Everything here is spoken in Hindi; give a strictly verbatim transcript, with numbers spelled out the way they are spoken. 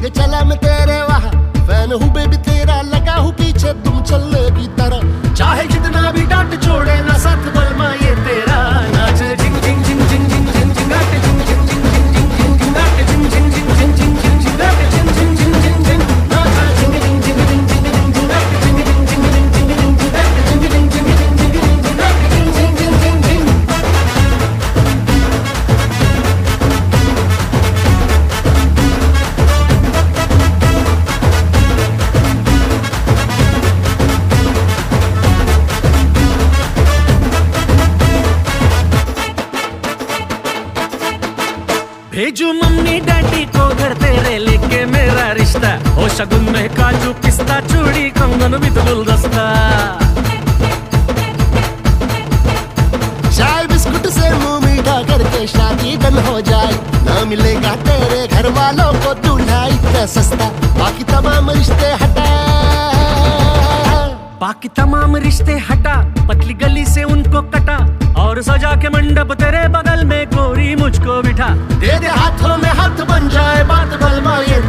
संग चला मैं तेरे वहाँ, फैन हूँ बेबी तेरा, लगा हूँ पीछे तुम चलने की तरह। चाहे जितना भी डांट छोड़े ना साथ बलमा ये तेरा। नाचे झिंग झिंग झिंग झिंग झिंग झिंग झिंग नाटे झिंग झिंग झिंग झिंग झिंग झिंग झिंग नाटे झिंग झिंग झिंग झिंग झिंग झिंग झिंग नाटे झिंग झिंग झिंग झिंग झिंग नाचा झिंग झिंग झिंग झिंग झिंग झिंग झिंग नाटे झिंग झिंग झिंग झिंग झिंग झिंग झिंग नाटे झिंग झिंग झिंग झिंग झिंग झिंग नाटे झिंग झिंग झिंग झिंग झिंग। भेजू मम्मी डैडी को घर तेरे लेके मेरा रिश्ता, हो शगुन में काजू पिस्ता चूड़ी कंगन भी तो गुलदस्ता। चाय बिस्कुट से मुंह मीठा करके शादी डन हो जाए, ना मिलेगा तेरे घर वालों को दूल्हा इतना सस्ता। बाकी तमाम रिश्ते हटा, बाकी तमाम रिश्ते हटा, पतली गली से उनको कटा, और सजा के मंडप तेरे बगल में गोरी मुझको बिठा। दे दे हाथों में हाथ बन जाए बात बलमा ये